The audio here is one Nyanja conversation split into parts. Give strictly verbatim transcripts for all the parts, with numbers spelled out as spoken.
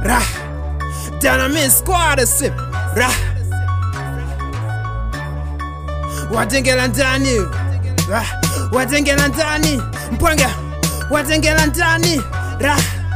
Rah. Dynamite squad sip. Rah. Watengela ndani. Rah. Watengela ndani. Mpwanga. Watengela ndani. Rah.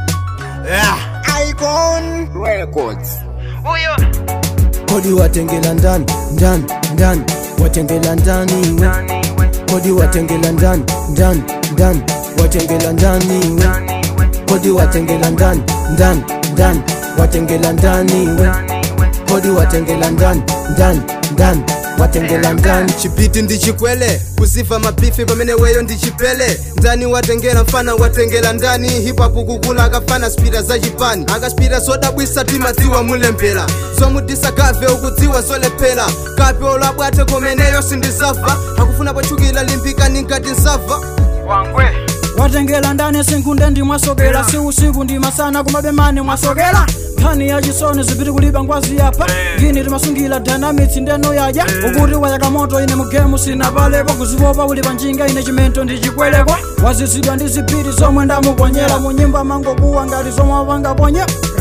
Rah. Icon Records. Uyo. Kodi watengela ndani, ndani, ndani. Watengela ndani. Kodi watengela ndani, ndani, ndani. Watengela ndani. Kodi watengela ndani, ndani, ndani. Watengela ndani. Kodi watengela ndani, ndani, ndani. Watengela ndani. Chipiti ndichikwele kusifa mapifi pamene weyo ndichipele ndani watengela mfana watengela ndani hip hop kukula akafana spira za chipani akaspira sodabwisa timadziwa mulempera zomudisa kave ukudziwa zolephera kape olabwate komeneyo sindisafa akufuna pachukila limpika ningati nsava Wangwe. Watengela ndani sinkunde ndi mwasogela si usiku ndi masana kumabemane mwasogela Kani ya jisone zipiti kuliba ngwazi yapa Gini timasungila dynamics ndeno yaja Ukuti wayaka moto ine mugemu sina paleko Kuzivopa ulipa njinga ine chimento ndichikweleko Wazisidwa ndi zipiti zomwe ndamuponyela Munyimba mango kuwa ngali zomwe wapanga ponye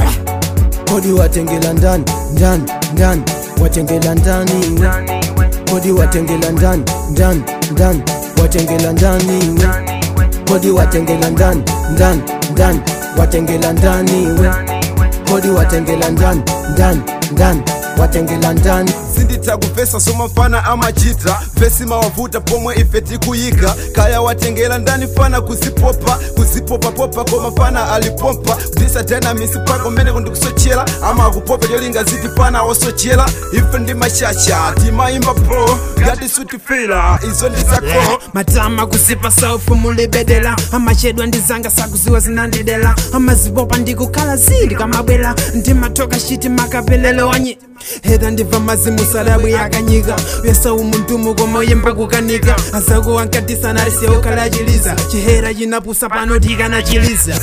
Kodi watengela ndani, ndani, ndani. Watengela ndani. Kodi watengela ndani, ndani, ndani. Watengela ndani. Kodi watengela ndani, ndani, ndani. Watengela ndani. Kodi watengela ndani, ndani, ndani. Watengela ndani. sinditha kuvesa somafana amachita vesi mawavuta pomwe ife tikuyika kaya watengela ndani fana kuzipopa kuzipopapopa koma fana alipompa kudisa dynamics pako mene kundikusochela ama akupopa cholinga ziti fana osochela ife ndi mashacha timaimba pro ngati sutifila izo ndizako Matama kusipa saufu mulibedela amachedwa ndizanga sakuziwa zinandidela amazipopa ndikukhala zindi kamabwela ndimatoka shiti makapelele wanyi Heda ndiva mazimu salabu yakanyika Yesa umuntumu komo yemba kukanika Azago wankatisa narisi okala jiliza Chihera jinapusa pano tika na jiliza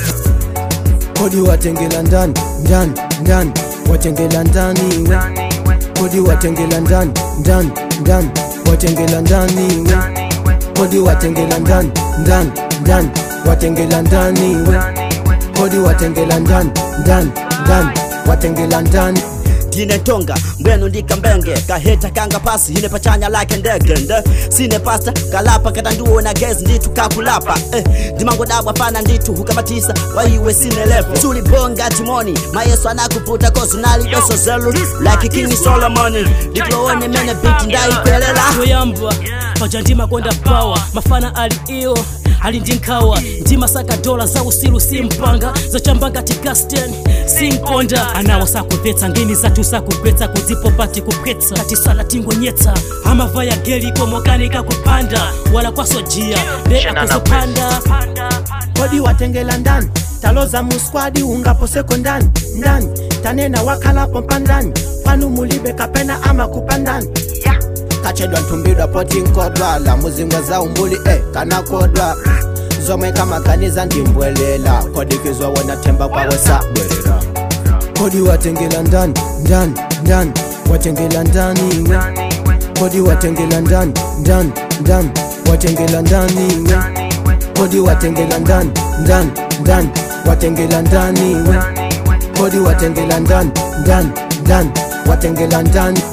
Kodi watengela ndani, ndani, ndani. Watengela ndani. Kodi watengela ndani, ndani, ndani. Watengela ndani. Kodi watengela ndani, ndani, ndani. Watengela ndani. Kodi watengela ndani, ndani, ndani. Watengela ndani. Dine tonga, mbwenu ndika mbenge Kaheta kanga pasi, hine pachanya like ndege nde Sine pasta, kalapa katanduo na gezi nditu kakulapa eh, Dimango dabwa fana nditu hukamatisa, waiwe sine lepo Suli bonga timoni, maeso anakuputa kosu nali beso zelu Like King Solomon, diploone mene biti ndai pelela Kuyamba, paja ndima konda power Mafana ali iyo, ali ndinkawa Ndima saka dola za usilu simpanga Za chamba ngati Gasten, sinkonda Anawa sakupetsa, ngini zatu sakupetsa Kuzipopati kupetsa, kati sala tingo nyetsa Ama vaya geli komokanika kupanda Wala kwa sojia, lea kuzopanda Kodi watengela ndani. Taloza muskwadi ungapose ndani, ndani. Tanena wakala pompa ndani. Fanu mulibe kapena ama kupandani. Kachedwa ntumbidwa poti nkodwa la muzingwa za umbuli eh kana kodwa zomwe kama kaniza ndimbwelela kodi kizwa wana temba kwa wesa bwerera Kodi watengela ndani, ndani, ndani. Watengela ndani. Kodi watengela ndani, ndani, ndani. Watengela ndani. Kodi watengela ndani, ndani, ndani. Watengela ndani. Kodi watengela ndani, ndani, ndani. Watengela ndani.